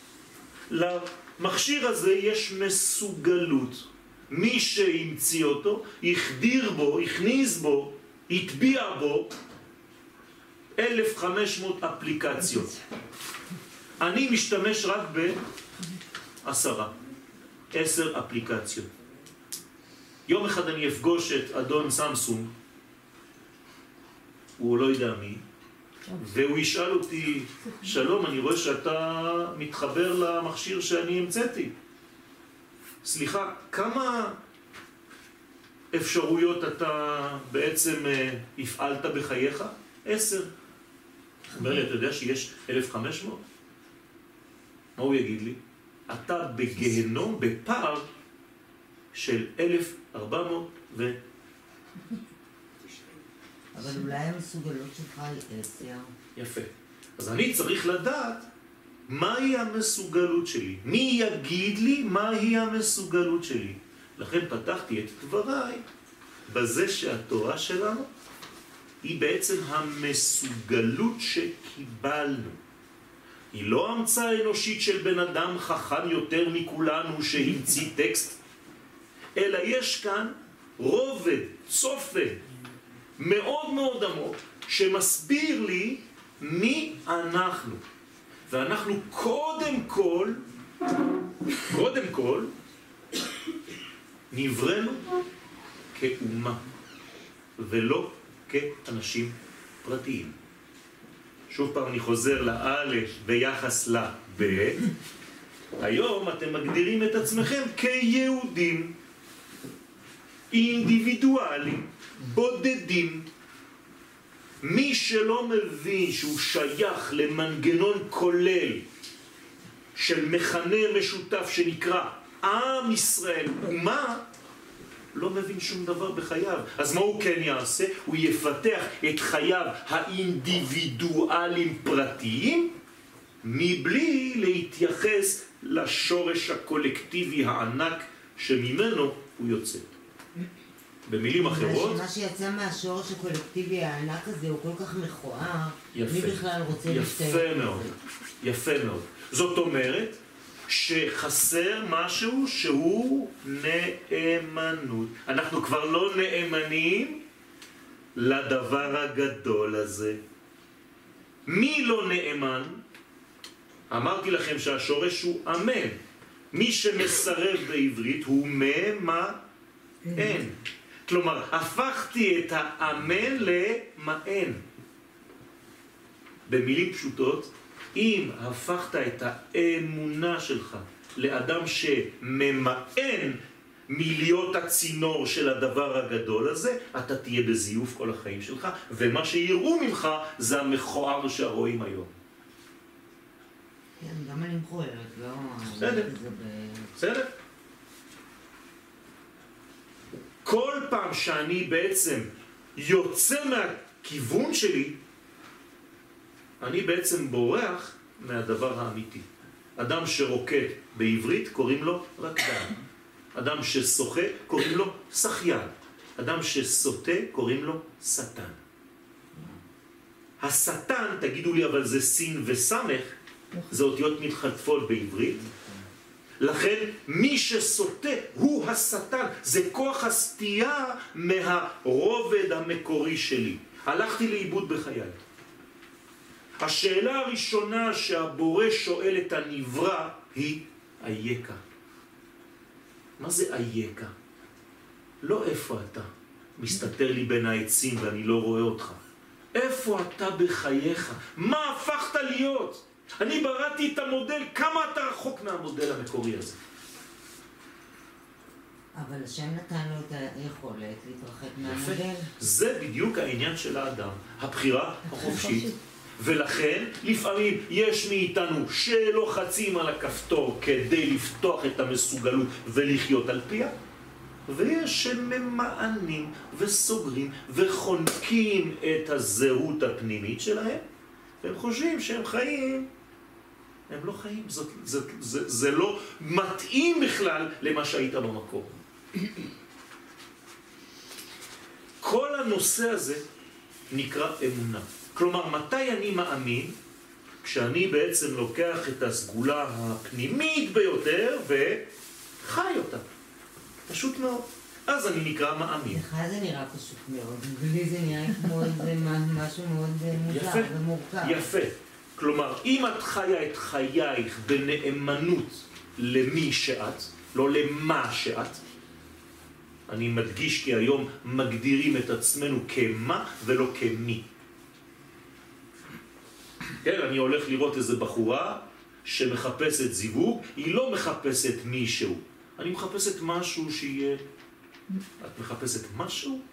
למכשיר הזה יש מסוגלות. מי שהמציא אותו, החדיר בו, הכניס בו, הטביע בו אלף וחמש מאות אפליקציות. אני משתמש רק בעשרה, עשר אפליקציות. יום אחד אני אפגוש את אדון סמסונג, הוא לא יודע מי, והוא ישאל אותי, שלום, אני רואה שאתה מתחבר למכשיר שאני המצאתי. סליחה, כמה אפשרויות אתה בעצם הפעלת בחייך? עשר. אומר לי, אתה יודע שיש אלף וחמש מאות? מה הוא יגיד לי? אתה בגהנום, בפער של אלף וארבע מאות ו... אבל אולי המסוגלות שלך היא עשר. יפה. אז אני צריך לדעת מהי המסוגלות שלי. מי יגיד לי מהי המסוגלות שלי? לכן פתחתי את דבריי בזה שהתורה שלנו היא בעצם המסוגלות שקיבלנו. היא לא המצאה אנושית של בן אדם חכם יותר מכולנו שהמציא טקסט, אלא יש כאן רובד, צופה, מאוד מאוד עמוק, שמסביר לי מי אנחנו. ואנחנו קודם כל, קודם כל, נבראנו כאומה, ולא כאנשים פרטיים. שוב פעם אני חוזר לאלף ביחס לבית. היום אתם מגדירים את עצמכם כיהודים, אינדיבידואלים, בודדים. מי שלא מבין שהוא שייך למנגנון כולל של מכנה משותף שנקרא עם ישראל, אומה, לא מבין שום דבר בחייו. אז מה הוא כן יעשה? הוא יפתח את חייו האינדיבידואליים פרטיים מבלי להתייחס לשורש הקולקטיבי הענק שממנו הוא יוצא. במילים אחרות, מה שיצא מהשורש הקולקטיבי הענק הזה הוא כל כך מכוער, מי בכלל רוצה להשתתף? יפה מאוד, יפה מאוד. זאת אומרת שחסר משהו שהוא נאמנות. אנחנו כבר לא נאמנים לדבר הגדול הזה. מי לא נאמן? אמרתי לכם שהשורש הוא אמן. מי שמסרב בעברית הוא ממאן. כלומר, הפכתי את האמן למאן. במילים פשוטות, אם הפכת את האמונה שלך לאדם שממאן מלהיות הצינור של הדבר הגדול הזה, אתה תהיה בזיוף כל החיים שלך, ומה שיראו ממך זה המכוער שרואים היום. כן, גם אני מחויבת, לא... בסדר, בסדר. כל פעם שאני בעצם יוצא מהכיוון שלי, אני בעצם בורח מהדבר האמיתי. אדם שרוקד בעברית קוראים לו רקדן. אדם ששוחה קוראים לו שחיין. אדם שסוטה קוראים לו שטן. השטן, תגידו לי, אבל זה סין וסמך, זה אותיות מתחלפות בעברית. לכן מי שסוטה הוא השטן, זה כוח הסטייה מהרובד המקורי שלי. הלכתי לאיבוד בחיי. השאלה הראשונה שהבורא שואל את הנברא היא אייכה. מה זה אייכה? לא איפה אתה, מסתתר לי בין העצים ואני לא רואה אותך. איפה אתה בחייך? מה הפכת להיות? אני בראתי את המודל, כמה אתה רחוק מהמודל המקורי הזה? אבל השם נתן לו את היכולת להתרחק מהמודל. זה בדיוק העניין של האדם, הבחירה החופשית. ולכן לפעמים יש מאיתנו שלוחצים על הכפתור כדי לפתוח את המסוגלות ולחיות על פיה, ויש שממענים וסוגרים וחונקים את הזהות הפנימית שלהם, והם חושבים שהם חיים, הם לא חיים, זה, זה, זה, זה לא מתאים בכלל למה שהיית במקור. כל הנושא הזה נקרא אמונה. כלומר, מתי אני מאמין? כשאני בעצם לוקח את הסגולה הפנימית ביותר וחי אותה. פשוט מאוד. אז אני נקרא מאמין. לך זה נראה פשוט מאוד, ולי זה נראה כמו איזה משהו מאוד מוזר ומורכב. יפה. כלומר, אם את חיה את חייך בנאמנות למי שאת, לא למה שאת, אני מדגיש כי היום מגדירים את עצמנו כמה ולא כמי. כן, אני הולך לראות איזה בחורה שמחפשת זיווג, היא לא מחפשת מישהו. אני מחפשת משהו שיהיה... את מחפשת משהו?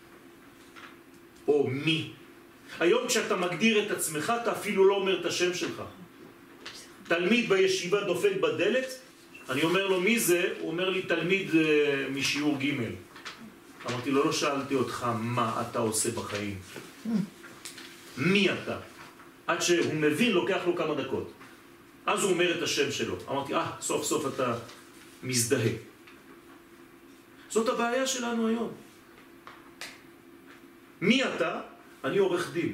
או מי? היום כשאתה מגדיר את עצמך, אתה אפילו לא אומר את השם שלך. תלמיד בישיבה דופק בדלת, אני אומר לו מי זה? הוא אומר לי תלמיד uh, משיעור ג'. אמרתי לו, לא שאלתי אותך מה אתה עושה בחיים. מי אתה? עד שהוא מבין, לוקח לו כמה דקות. אז הוא אומר את השם שלו. אמרתי, אה, סוף סוף אתה מזדהה. זאת הבעיה שלנו היום. מי אתה? אני עורך דין.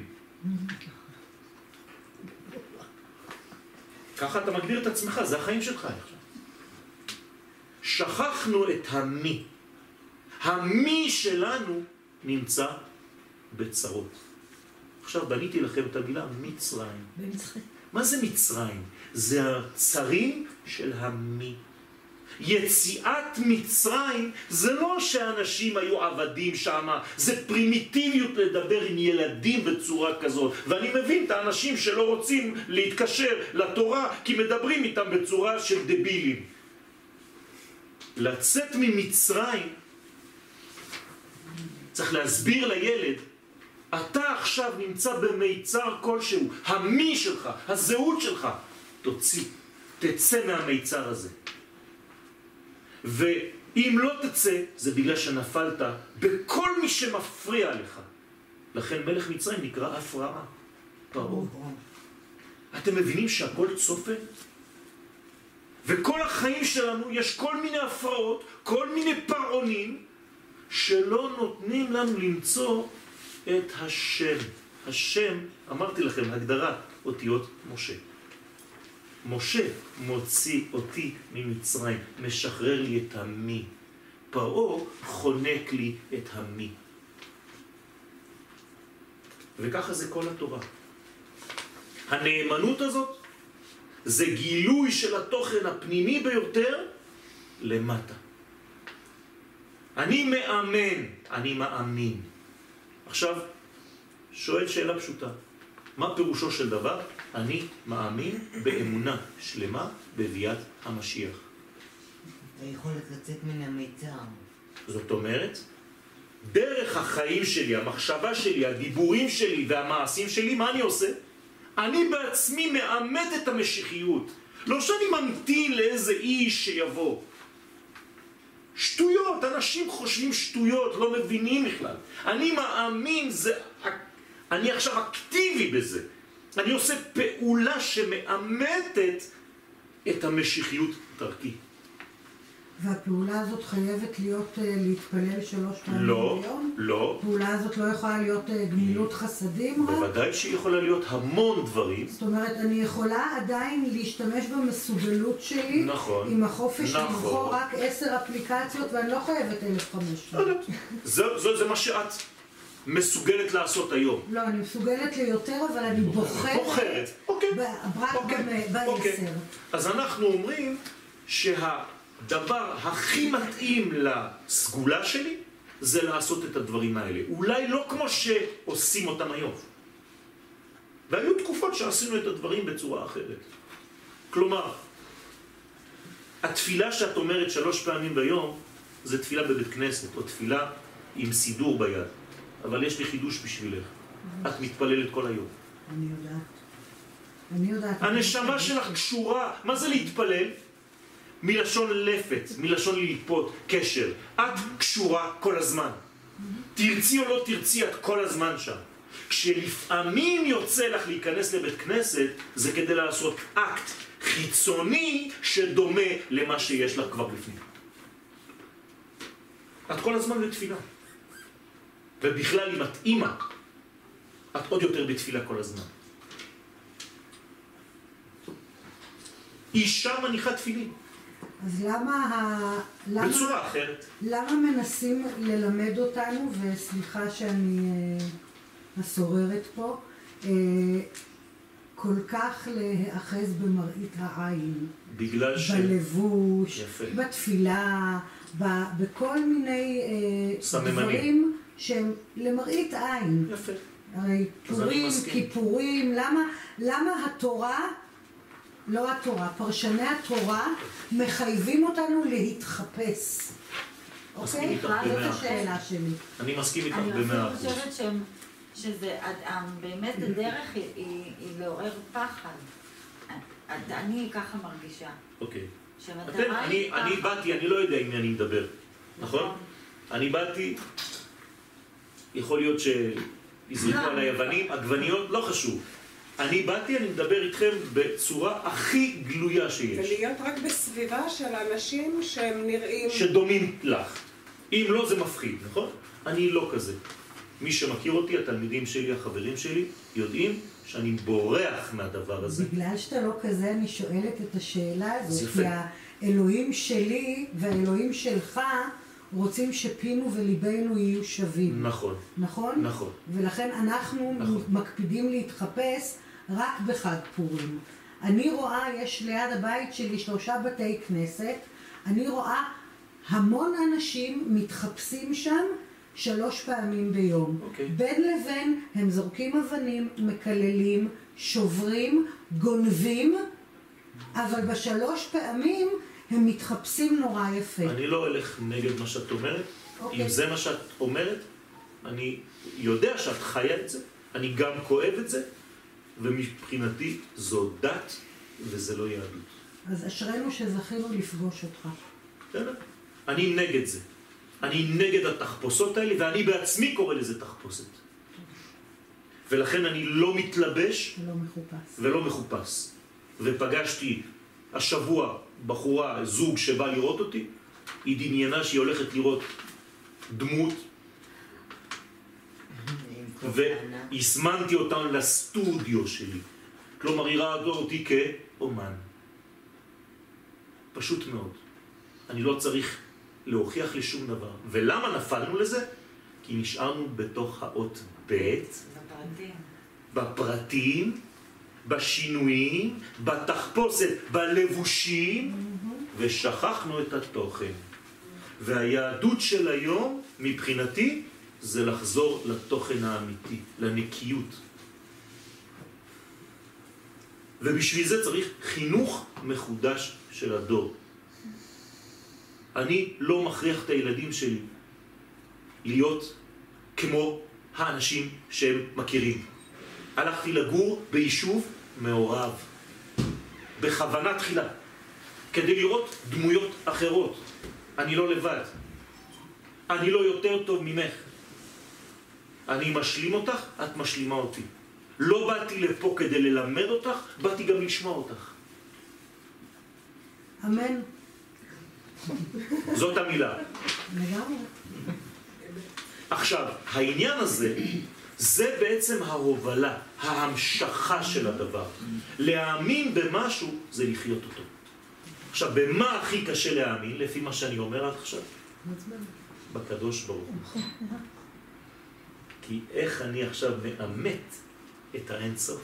ככה אתה מגדיר את עצמך, זה החיים שלך עכשיו. שכחנו את המי. המי שלנו נמצא בצרות. עכשיו בניתי לכם את המילה מצרים. מה זה מצרים? זה הצרים של המי. יציאת מצרים זה לא שאנשים היו עבדים שם, זה פרימיטיביות לדבר עם ילדים בצורה כזאת. ואני מבין את האנשים שלא רוצים להתקשר לתורה כי מדברים איתם בצורה של דבילים. לצאת ממצרים צריך להסביר לילד, אתה עכשיו נמצא במיצר כלשהו, המי שלך, הזהות שלך, תוציא, תצא מהמיצר הזה. ואם לא תצא, זה בגלל שנפלת בכל מי שמפריע לך. לכן מלך מצרים נקרא הפרעה, פרעה. אתם מבינים שהכל צופן? וכל החיים שלנו יש כל מיני הפרעות, כל מיני פרעונים, שלא נותנים לנו למצוא את השם. השם, אמרתי לכם, הגדרת אותיות משה. משה מוציא אותי ממצרים, משחרר לי את המי. פרעה חונק לי את המי. וככה זה כל התורה. הנאמנות הזאת זה גילוי של התוכן הפנימי ביותר למטה. אני מאמן, אני מאמין. עכשיו, שואל שאלה פשוטה. מה פירושו של דבר? אני מאמין באמונה שלמה בביאת המשיח. היכולת לצאת מן המיצר. זאת אומרת, דרך החיים שלי, המחשבה שלי, הדיבורים שלי והמעשים שלי, מה אני עושה? אני בעצמי מאמת את המשיחיות. לא שאני ממתין לאיזה איש שיבוא. שטויות, אנשים חושבים שטויות, לא מבינים בכלל. אני מאמין, זה, אני עכשיו אקטיבי בזה. אני עושה פעולה שמאמתת את המשיחיות דרכי. והפעולה הזאת חייבת להיות להתפלל שלוש פעמים לא, ביום? לא. הפעולה הזאת לא יכולה להיות גמילות חסדים? בוודאי שהיא יכולה להיות המון דברים. זאת אומרת, אני יכולה עדיין להשתמש במסוגלות שלי, נכון, עם החופש נכון. לבחור רק עשר אפליקציות, ואני לא חייבת אלף וחמש מאות. זה, זה, זה מה שאת מסוגלת לעשות היום. לא, אני מסוגלת ליותר, אבל אני בוחרת. בוחרת, אוקיי. רק אוקיי. בעשר. אוקיי. אז אנחנו אומרים שהדבר הכי מתאים לסגולה שלי זה לעשות את הדברים האלה. אולי לא כמו שעושים אותם היום. והיו תקופות שעשינו את הדברים בצורה אחרת. כלומר, התפילה שאת אומרת שלוש פעמים ביום זה תפילה בבית כנסת או תפילה עם סידור ביד. אבל יש לי חידוש בשבילך. את מתפללת כל היום. אני יודעת. אני יודעת. הנשמה שלך קשורה. מה זה להתפלל? מלשון לפת, מלשון ללפות, קשר. את קשורה כל הזמן. תרצי או לא תרצי, את כל הזמן שם. כשלפעמים יוצא לך להיכנס לבית כנסת, זה כדי לעשות אקט חיצוני שדומה למה שיש לך כבר בפנים. את כל הזמן בתפילה. ובכלל אם את אימא, את עוד יותר בתפילה כל הזמן. אישה מניחה תפילין. אז למה, ה... למה... בצורה אחרת. למה מנסים ללמד אותנו, וסליחה שאני אה, הסוררת פה, אה, כל כך להאחז במראית העין? בגלל ש... בלבוש, יפה. בתפילה, ב... בכל מיני אה, דברים שהם למראית עין. יפה. הרי פורים, כיפורים, למה, למה התורה, לא התורה, פרשני התורה מחייבים אותנו להתחפש? אוקיי? זאת השאלה שלי. אני מסכים איתך אני במאה אפילו אחוז. חושבת שזה, באמת הדרך היא לעורר פחד. אני ככה מרגישה. אוקיי. שמטרה היא פחד. אני באתי, אני לא יודע עם מי אני מדבר, נכון? אני באתי, יכול להיות שיזרקו על היוונים, עגבניות, לא חשוב. אני באתי, אני מדבר איתכם בצורה הכי גלויה שיש. ולהיות רק בסביבה של אנשים שהם נראים... שדומים לך. אם לא, זה מפחיד, נכון? אני לא כזה. מי שמכיר אותי, התלמידים שלי, החברים שלי, יודעים שאני בורח מהדבר הזה. בגלל שאתה לא כזה, אני שואלת את השאלה הזאת, כי האלוהים שלי והאלוהים שלך רוצים שפינו וליבנו יהיו שווים. נכון. נכון? נכון. ולכן אנחנו נכון. מקפידים להתחפש רק בחג פורים. אני רואה, יש ליד הבית שלי שלושה בתי כנסת, אני רואה המון אנשים מתחפשים שם שלוש פעמים ביום. Okay. בין לבין הם זורקים אבנים, מקללים, שוברים, גונבים, אבל בשלוש פעמים הם מתחפשים נורא יפה. אני לא הולך נגד מה שאת אומרת. Okay. אם זה מה שאת אומרת, אני יודע שאת חיה את זה, אני גם כואב את זה, ומבחינתי זו דת וזה לא יהדות. אז אשרנו שזכינו לפגוש אותך. בסדר? אני נגד זה. אני נגד התחפושות האלה, ואני בעצמי קורא לזה תחפושת. ולכן אני לא מתלבש ולא מחופש. ולא מחופש. ופגשתי השבוע בחורה, זוג שבא לראות אותי, היא דמיינה שהיא הולכת לראות דמות, והזמנתי אותם לסטודיו שלי. כלומר, היא ראה אותי כאומן. פשוט מאוד. אני לא צריך להוכיח לי שום דבר. ולמה נפלנו לזה? כי נשארנו בתוך האות ב' בפרטים. בפרטים, בשינויים, בתחפושת, בלבושים, ושכחנו את התוכן. והיהדות של היום, מבחינתי, זה לחזור לתוכן האמיתי, לנקיות. ובשביל זה צריך חינוך מחודש של הדור. אני לא מכריח את הילדים שלי להיות כמו האנשים שהם מכירים. הלכתי לגור ביישוב מעורב, בכוונה תחילה, כדי לראות דמויות אחרות. אני לא לבד, אני לא יותר טוב ממך, אני משלים אותך, את משלימה אותי. לא באתי לפה כדי ללמד אותך, באתי גם לשמוע אותך. אמן. זאת המילה. לגמרי. עכשיו, העניין הזה, זה בעצם ההובלה, ההמשכה של הדבר. להאמין במשהו זה לחיות אותו. עכשיו, במה הכי קשה להאמין, לפי מה שאני אומר עד עכשיו? בקדוש ברוך הוא. כי איך אני עכשיו מאמת את האינסוף?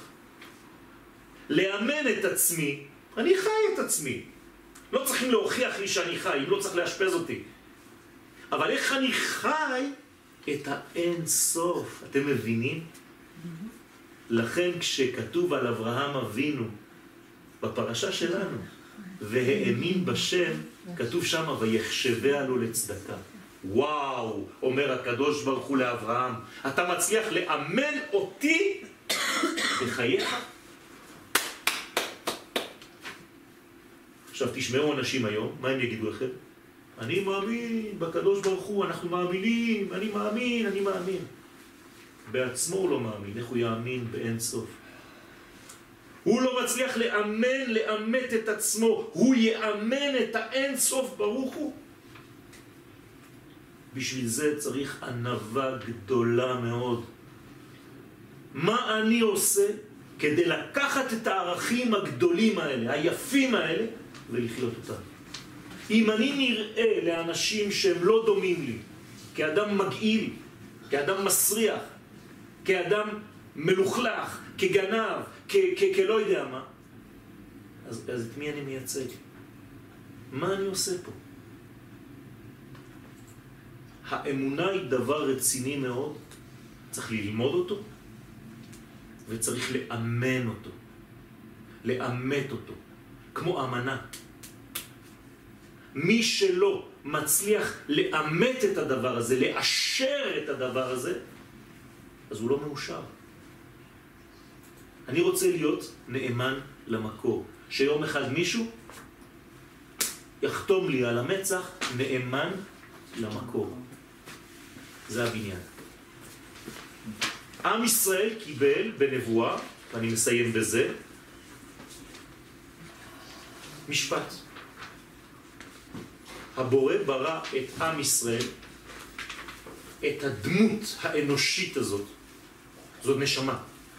לאמן את עצמי, אני חי את עצמי. לא צריכים להוכיח לי שאני חי, אם לא צריך להשפז אותי. אבל איך אני חי את האינסוף? אתם מבינים? לכן כשכתוב על אברהם אבינו, בפרשה שלנו, והאמין בשם, כתוב שם, ויחשביה לו לצדקה. וואו, אומר הקדוש ברוך הוא לאברהם, אתה מצליח לאמן אותי בחייך? עכשיו תשמעו אנשים היום, מה הם יגידו לכם? אני מאמין בקדוש ברוך הוא, אנחנו מאמינים, אני מאמין, אני מאמין. בעצמו הוא לא מאמין, איך הוא יאמין באין סוף? הוא לא מצליח לאמן, לאמת את עצמו, הוא יאמן את האין סוף ברוך הוא. בשביל זה צריך ענווה גדולה מאוד. מה אני עושה כדי לקחת את הערכים הגדולים האלה, היפים האלה, ולחיות אותם? אם אני נראה לאנשים שהם לא דומים לי, כאדם מגעיל, כאדם מסריח, כאדם מלוכלך, כגנב, כלא יודע מה, אז, אז את מי אני מייצג? מה אני עושה פה? האמונה היא דבר רציני מאוד, צריך ללמוד אותו, וצריך לאמן אותו, לאמת אותו, כמו אמנה. מי שלא מצליח לאמת את הדבר הזה, לאשר את הדבר הזה, אז הוא לא מאושר. אני רוצה להיות נאמן למקור, שיום אחד מישהו יחתום לי על המצח נאמן למקור. זה הבניין. עם ישראל קיבל בנבואה, ואני מסיים בזה, משפט. הבורא ברא את עם ישראל, את הדמות האנושית הזאת, זאת נשמה,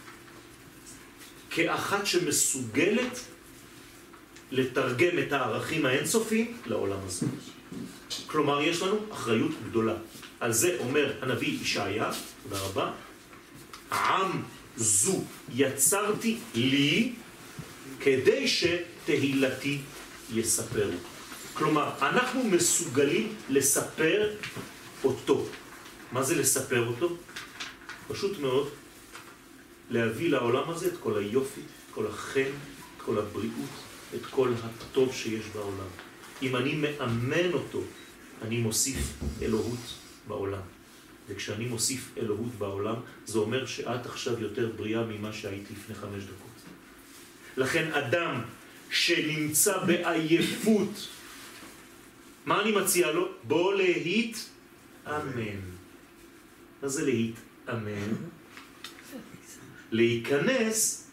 כאחת שמסוגלת לתרגם את הערכים האינסופיים לעולם הזה. כלומר, יש לנו אחריות גדולה. על זה אומר הנביא ישעיה, תודה רבה, עם זו יצרתי לי כדי שתהילתי יספרו. כלומר, אנחנו מסוגלים לספר אותו. מה זה לספר אותו? פשוט מאוד, להביא לעולם הזה את כל היופי, את כל החן, את כל הבריאות, את כל הטוב שיש בעולם. אם אני מאמן אותו, אני מוסיף אלוהות בעולם. וכשאני מוסיף אלוהות בעולם, זה אומר שאת עכשיו יותר בריאה ממה שהייתי לפני חמש דקות. לכן אדם שנמצא בעייפות, מה אני מציע לו? בוא להית אמן. מה זה להית אמן? להיכנס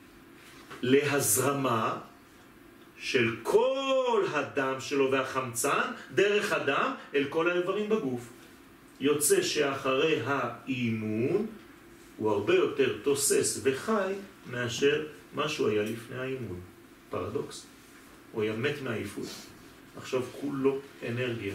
להזרמה של כל הדם שלו והחמצן דרך הדם אל כל האיברים בגוף. יוצא שאחרי האימון הוא הרבה יותר תוסס וחי מאשר מה שהוא היה לפני האימון. פרדוקס. הוא היה מת מהעייפות. עכשיו כולו אנרגיה.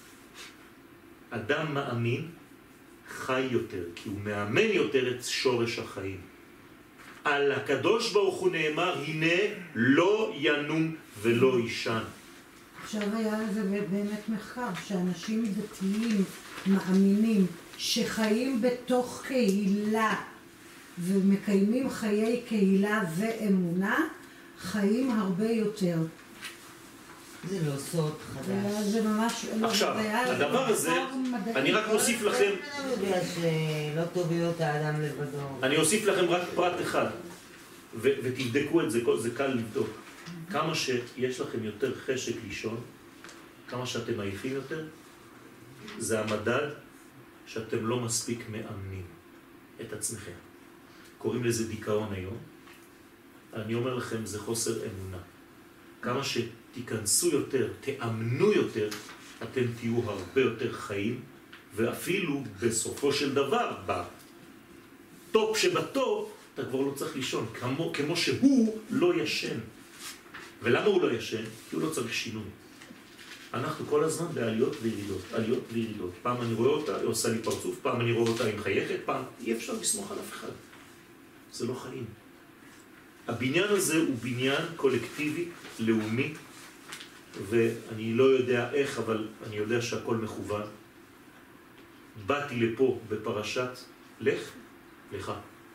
אדם מאמין חי יותר, כי הוא מאמן יותר את שורש החיים. על הקדוש ברוך הוא נאמר, הנה לא ינום ולא ישן. עכשיו היה לזה באמת מחקר, שאנשים דתיים מאמינים שחיים בתוך קהילה ומקיימים חיי קהילה ואמונה, חיים הרבה יותר. זה לא סוד חדש. זה ממש... עכשיו, הדבר הזה, אני רק מוסיף לכם... אני יודע שלא טוב להיות האדם לבדו. אני אוסיף לכם רק פרט אחד, ותבדקו את זה, זה קל לבדוק. כמה שיש לכם יותר חשק לישון, כמה שאתם עייפים יותר, זה המדד שאתם לא מספיק מאמנים את עצמכם. קוראים לזה דיכאון היום. אני אומר לכם, זה חוסר אמונה. כמה שתיכנסו יותר, תאמנו יותר, אתם תהיו הרבה יותר חיים, ואפילו בסופו של דבר, בטופ שבטופ, אתה כבר לא צריך לישון, כמו, כמו שהוא לא ישן. ולמה הוא לא ישן? כי הוא לא צריך שינוי. אנחנו כל הזמן בעליות וירידות, עליות וירידות. פעם אני רואה אותה, היא עושה לי פרצוף, פעם אני רואה אותה, היא מחייכת, פעם אי אפשר לסמוך על אף אחד. זה לא חיים. הבניין הזה הוא בניין קולקטיבי, לאומי, ואני לא יודע איך, אבל אני יודע שהכל מכוון. באתי לפה בפרשת לך, לך.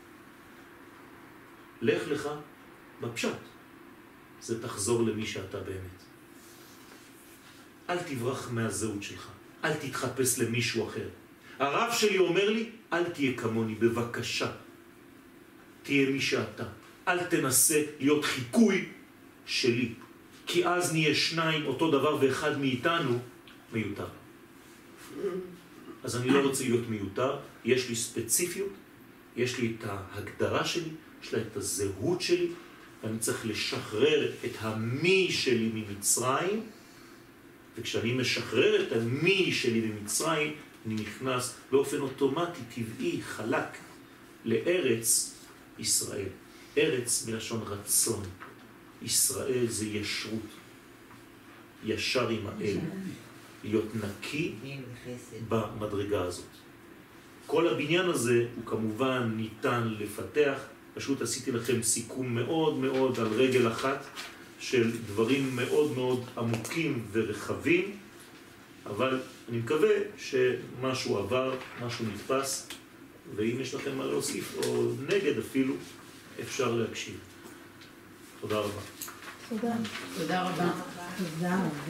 לך לך בפשט. זה תחזור למי שאתה באמת. אל תברח מהזהות שלך. אל תתחפש למישהו אחר. הרב שלי אומר לי, אל תהיה כמוני, בבקשה. תהיה מי שאתה. אל תנסה להיות חיקוי שלי. כי אז נהיה שניים אותו דבר ואחד מאיתנו מיותר. אז אני לא רוצה להיות מיותר. יש לי ספציפיות, יש לי את ההגדרה שלי, יש לה את הזהות שלי, ואני צריך לשחרר את המי שלי ממצרים, וכשאני משחרר את המי שלי ממצרים, אני נכנס באופן אוטומטי, טבעי, חלק, לארץ ישראל. ארץ מלשון רצון. ישראל זה ישרות. ישר עם האל. להיות נקי במדרגה הזאת. כל הבניין הזה הוא כמובן ניתן לפתח. פשוט עשיתי לכם סיכום מאוד מאוד על רגל אחת של דברים מאוד מאוד עמוקים ורחבים, אבל אני מקווה שמשהו עבר, משהו נתפס, ואם יש לכם מה להוסיף או נגד אפילו, אפשר להקשיב. תודה רבה. תודה. תודה רבה. תודה.